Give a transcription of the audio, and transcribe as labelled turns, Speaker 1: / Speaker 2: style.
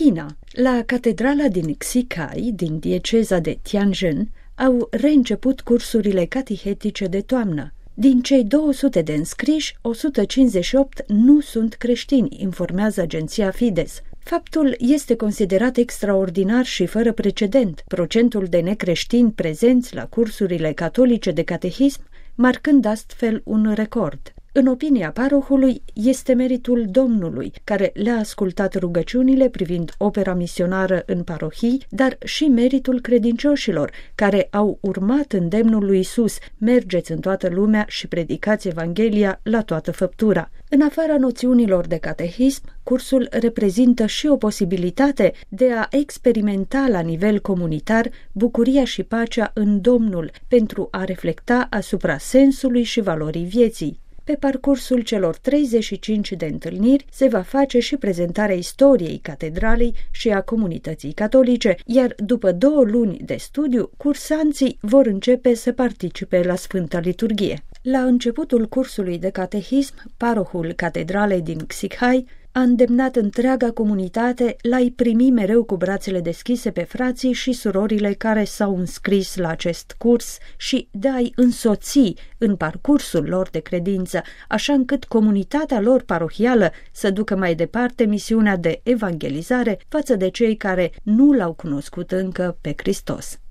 Speaker 1: China. La catedrala din Xikai, din dieceza de Tianjin, au reînceput cursurile catihetice de toamnă. Din cei 200 de înscriși, 158 nu sunt creștini, informează agenția Fides. Faptul este considerat extraordinar și fără precedent, procentul de necreștini prezenți la cursurile catolice de catehism, marcând astfel un record. În opinia parohului, este meritul Domnului, care le-a ascultat rugăciunile privind opera misionară în parohii, dar și meritul credincioșilor, care au urmat îndemnul lui Isus: mergeți în toată lumea și predicați Evanghelia la toată făptura. În afara noțiunilor de catehism, cursul reprezintă și o posibilitate de a experimenta la nivel comunitar bucuria și pacea în Domnul, pentru a reflecta asupra sensului și valorii vieții. Pe parcursul celor 35 de întâlniri se va face și prezentarea istoriei catedralei și a comunității catolice, iar după 2 luni de studiu, cursanții vor începe să participe la Sfânta Liturghie. La începutul cursului de catehism, parohul catedralei din Xikai a îndemnat întreaga comunitate la a-i primi mereu cu brațele deschise pe frații și surorile care s-au înscris la acest curs și de a-i însoți în parcursul lor de credință, așa încât comunitatea lor parohială să ducă mai departe misiunea de evangelizare față de cei care nu l-au cunoscut încă pe Hristos.